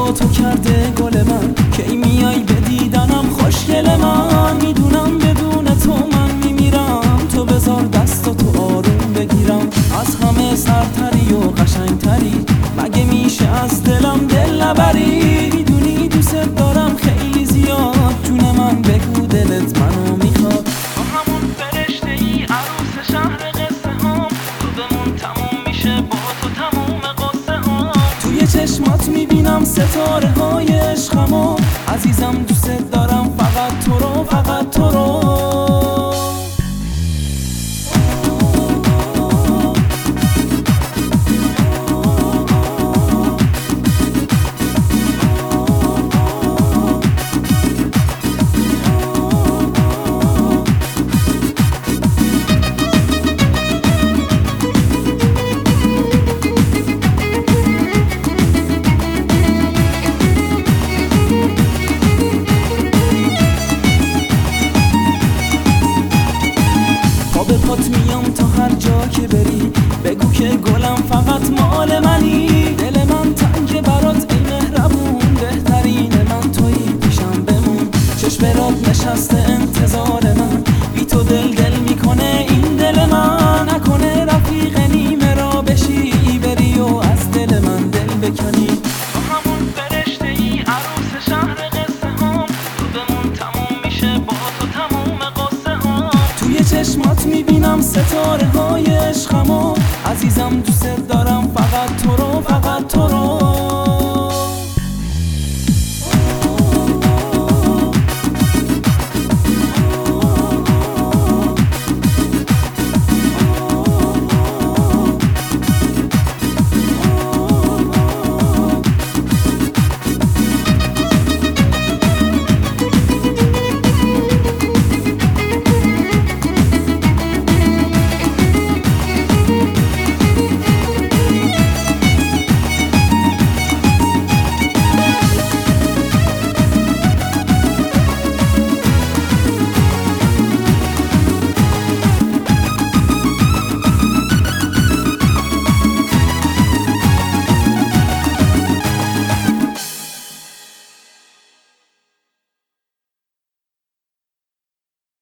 با تو کرده گل من، کی میای به دیدنم خوشگل من. میدونم بدون تو من میمیرم، تو بذار دستاتو آروم بگیرم. از همه سرتری و قشنگتری، مگه میشه از دلم دل نبری؟ میدونی دوست دارم خیلی زیاد، جون من بگو دلت منو میخواد. تو همون فرشته ای عروس شهر قصه هام، تو بمون تموم میشه با تو تموم قصه هام. توی چشمات میبینم ستاره های عشقمو، عزیزم دوست دارم فقط تو رو، فقط تو رو. به پات میام تا هر جا که بری، بگو که گلم فقط مال منی. دل من تنگ برات ای مهربون، بهترین من تویی پیشم بمون. چشم رات نشسته انتظار من، بی تو دل میکنه این دل من. نکنه رفیق نیمه را بشی بری و از دل من دل بکنی. تو همون فرشته ای عروس شهر قصه هام، تو بمون تموم میشه با تو تموم قصه هام. توی چشمات میبینم ستاره های عشقمو، عزیزم دوست دارم فقط تو رو، فقط تو رو.